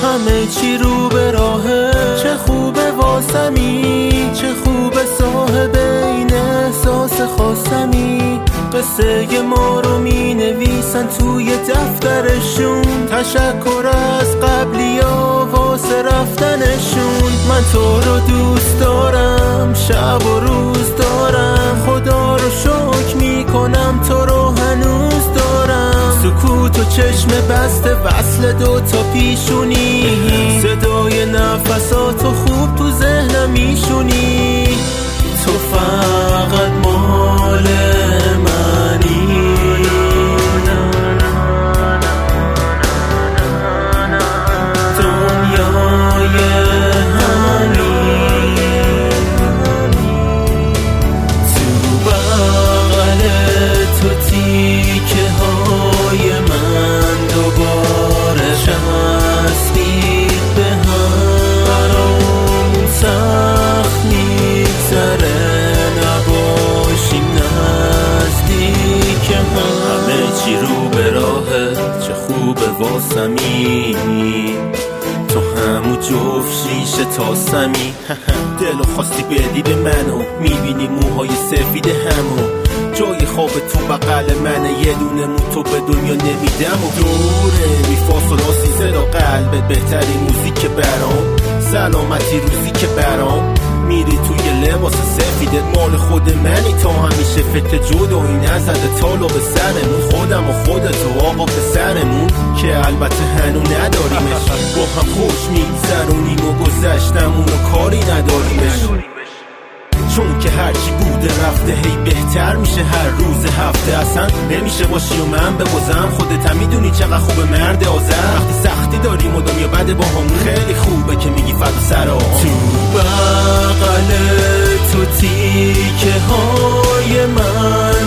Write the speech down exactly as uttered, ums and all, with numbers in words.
همه چی رو به راهه. چه خوبه واسمی، چه خوبه صاحب این احساس خاصمی. قصه ما رو می نویسن توی دفترشون، تشکر از قبلیا واسه رفتنشون. من تو رو دوست دارم، شب و روز دارم، خدا رو شکر می کنم تو رو هنوز دارم. سکوت و چشم بسته وصل دو تا پیشونی، صدای نفساتو خوب تو ذهنم میشونی. تو فقط مال منی، دنیای همین تو بغل تو، تیکه های من دوباره چسبید به هم. برامون سخت میگذره نباشیم نزدیک هم. همه چی رو به راهه، چه خوبه واسمی، تو همون جفت شیشه تاسمی. دلو خواستی بدی به منو، میبینی موهای سفید همو، جای خواب تو بغل منه، یه دونه مو تو به دنیا نمیدم. و دوره میفاس و راسی صدا قلبت بهترین موزیک برام، سلامتی روزی که برام میری توی لباس سفیدت مال خود منی. تا همیشه فکر جدایی نزده تالو به سرمون، خودم و خودت و آقا پسرمون که البته هنو نداریمش. با هم خوش میگذرونیم و گذشتمون و کاری نداریمش، چون که هرچی بوده رفته هی بهتر میشه هر روز هفته. اصلا نمیشه باشی و من ببازم، خودت هم میدونی چقدر خوبه مرد آزر. وقتی سختی داریم و دنیا بده با همون، خیلی خوبه که میگی فدا سر آقا. تو بغل تو تیکه های من